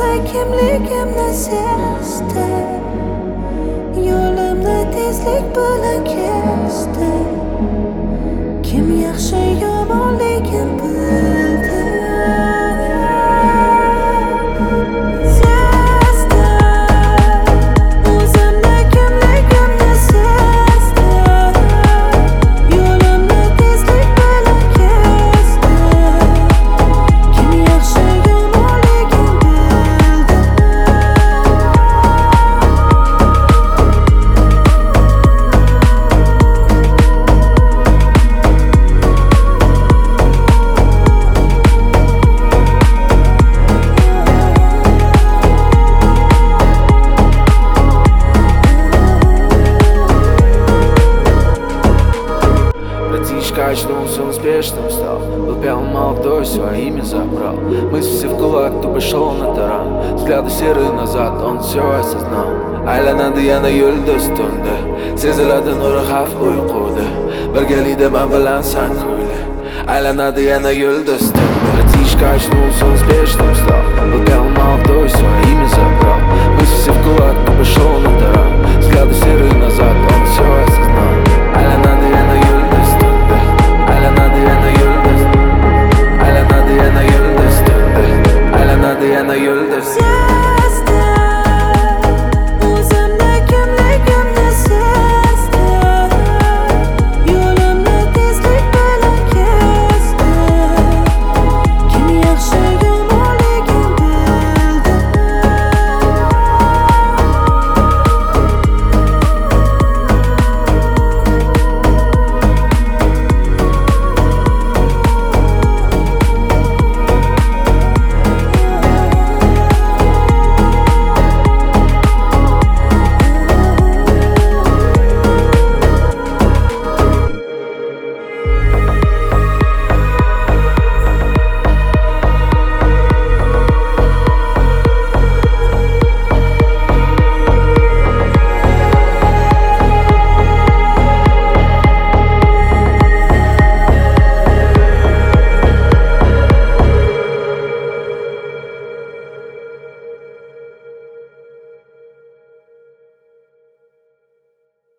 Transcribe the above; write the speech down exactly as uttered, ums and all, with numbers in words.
kimligimni sezdi, yo'limni tezlik bilan kesdi. Kim yaxshi yomonligim bildi. Что он все успешным стал, был пьян молодой, свое имя забрал. Мысли все в кулак, тупо шел на таран. Взгляды серые назад, он все осознал. Aylanadi yana yulduz tunda, seziladi nuri xavf uyquda. Birgalikda men bilan san kuyla. Aylanadi yana yulduz tunda, братишка очнулся, он успешным стал, был пьян молодой, свое имя забрал. Мысли все в кулак, тупо шел на таран. Взгляды серые назад, он все осознал. Aylanadi yana yulduz tunda, aylanadi yana yulduz, aylanadi yana yulduz tunda, aylanadi yana yulduz.